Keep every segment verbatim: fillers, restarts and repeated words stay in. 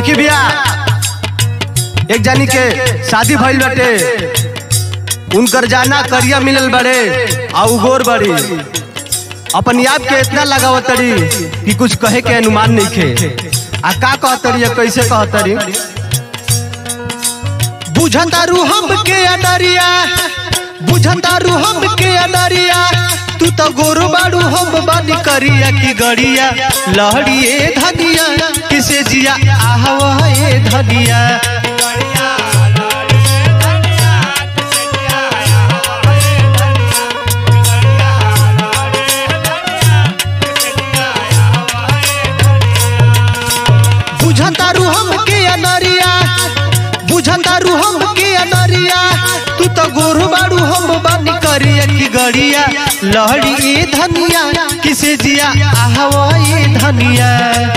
देखी भैया एक जानी के शादी भइल बाटे, उनकर जाना करिया मिलल बड़े आ उगोर बड़ी, अपन आप के इतना लगावतरी कि कुछ कहे के अनुमान नहीं खे। आ का कहतरी या कैसे कहतरी, बुझतारू हम के अडरिया, बुझतारू हम के अडरिया, तू तो गोरो बाड़ू हम बानी करिया की गड़िया, लहड़िए धनिया किसे जिया आहवाए धनिया। बुझतारू हम के अनरिया, बुझतारू हम के अनरिया, तू तो गोरू बाड़ू हम बानी करिया की गड़िया, लहड़ी ए धनिया किसे जिया आहवा ए धनिया।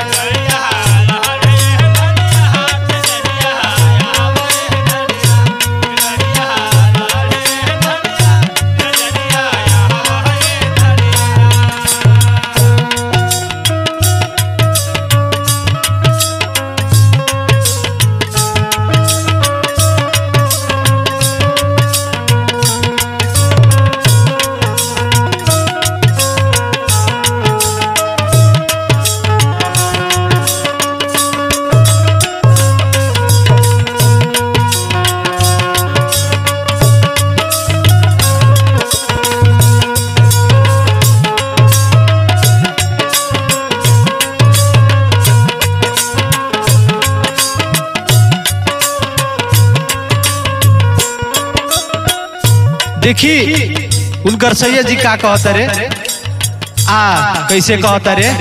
देखी उनकर सैयद जी का कहता रे, आ कैसे कहता रे,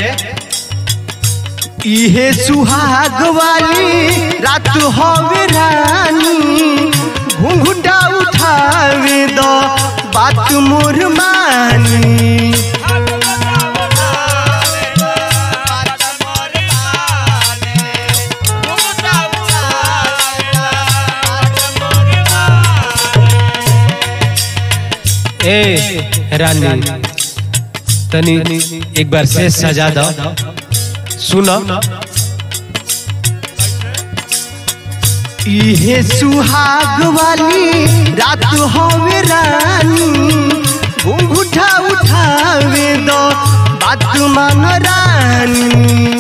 इहे सुहाग वाली रात हवे रानी, घुंघुटा उठावे दो बात मोर मानी। ए रानी तनी एक बार से सजा दो, सुनो, इहे सुहाग वाली रात होवे रानी, घुंघुटा उठावे दो बात मान रानी।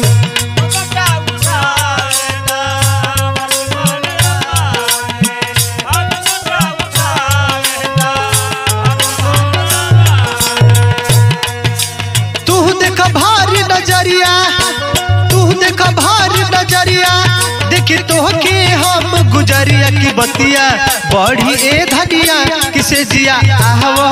भारी नजरिया, तू देख भारी नजरिया, देखी तोहके हम गुजरिया की बतिया, बढ़ी ए धनिया किसे जिया आहवा।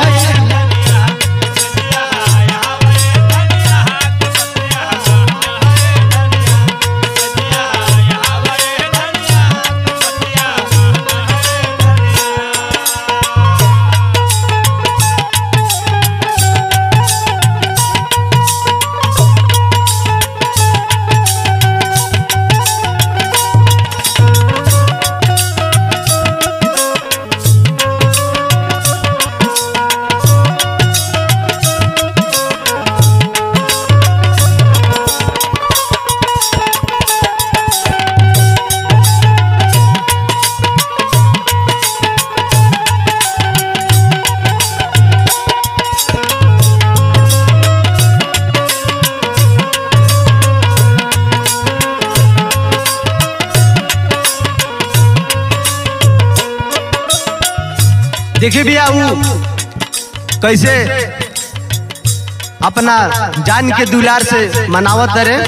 देखिए भैया वो कैसे अपना जान के दुलार से मनावत रे,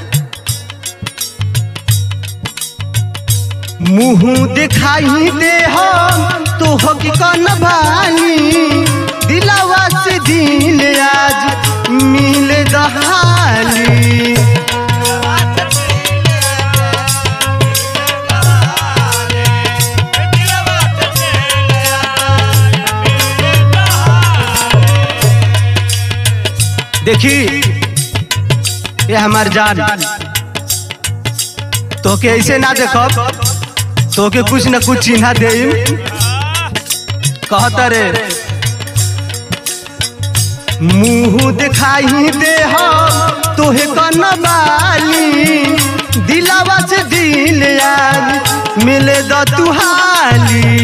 मुँह दिखाई दे हम तो होगी कौन भाली, दिलावा से दिल आज मिले दहाली। देखी ये हमार जान तो के ऐसे ना देखब, तो के कुछ न कुछ चिन्हा दे कहता रे, मुँह दिखाई दे हम तोहे कन बाली, दिलावा से दिल यार मिले द तुहाली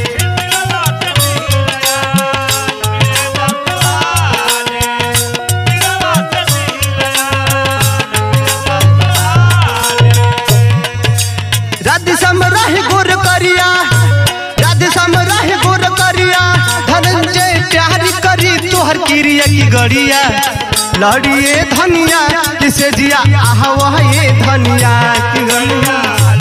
राधे सम रहे गोर करिया राधे सम रहे गोर करिया धनंजय प्यार करी तोहर क्रिया की गड़िया लड़िए धनिया किसे जिया आह वह ये धनिया की गड़िया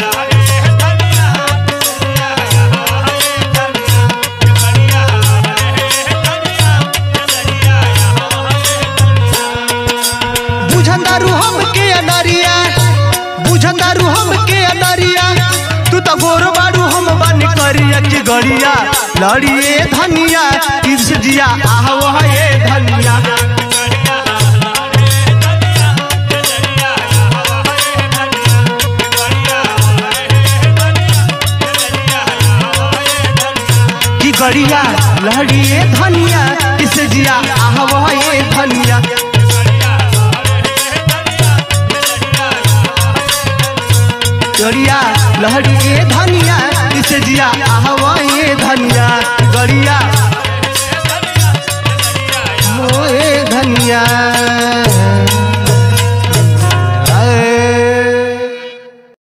बुझंदारू हम के अनरिया बुझंदारू हम के अनरिया तू तो गोर बारू हम बन करिया की गड़िया लड़िए धनिया किसे जिया आह वह ये धनिया गड़िया लड़िए धनिया किसे जिया आह वह ये धनिया गड़िया लड़िए धनिया किसे जिया आह वह ये धनिया गड़िया मोए धनिया।